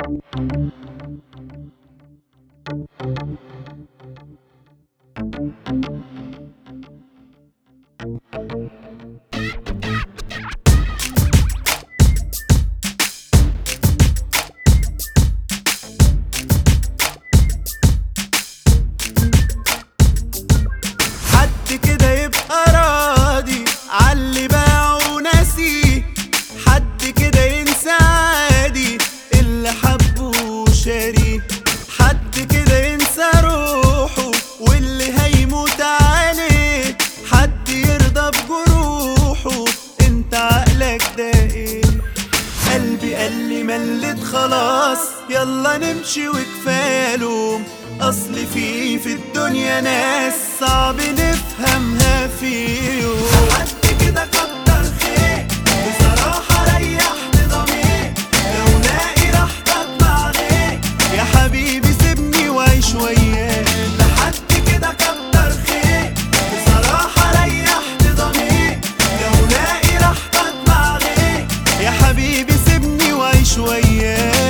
حد كده يبقى راضي عاللي باعه وناسيه، حد كده ينسى عادي اللي حبه وشاريه، حد كده ينسى روحه واللي هيموت عليه، حد يرضى بجروحه. انت عقلك ده ايه؟ قلبي قالي ملت خلاص يلا نمشي وكفاية لوم، اصل في الدنيا ناس صعب نفهمها في يوم. حد كده كتر خير بصراحة ريحت ضمير، لو لاقي راحتك مع غير يا حبيبي سيبني وعيش وياك. لحد كده كتر خير بصراحة ريحت ضمير، لو لاقي راحتك مع غير يا حبيبي سيبني وعيش وياك.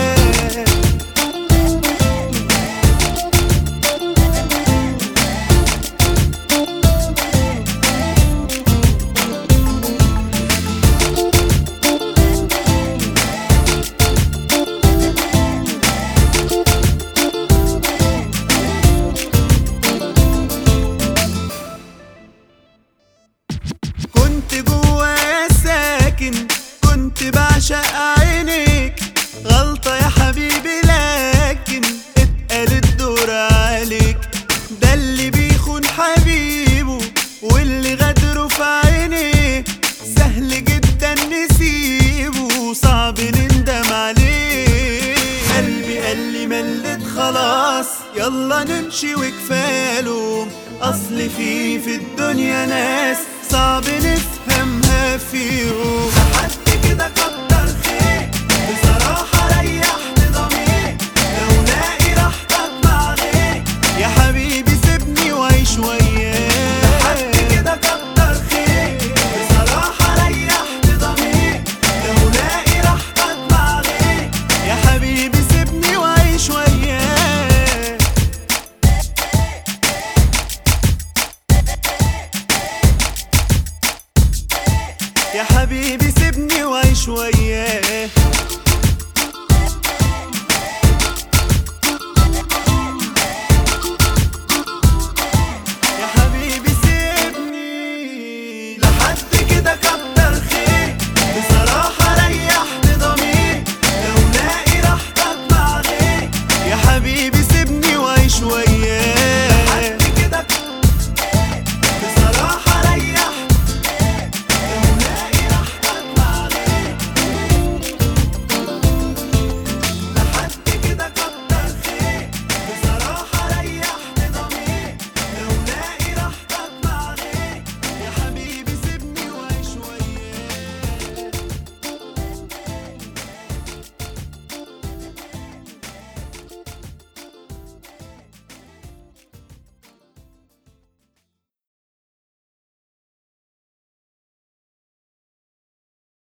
كنت جوايا ساكن كنت بعشق عينيك، غلطة يا حبيبي لكن اتقل الدور عليك. ده اللي بيخون حبيبه واللي غدره في عينيه سهل جدا نسيبه، صعب نندم عليه. قلبي قالي ملت خلاص يلا نمشي وكفاية لوم، اصل في الدنيا ناس صعب نفهمها في يوم. حد كده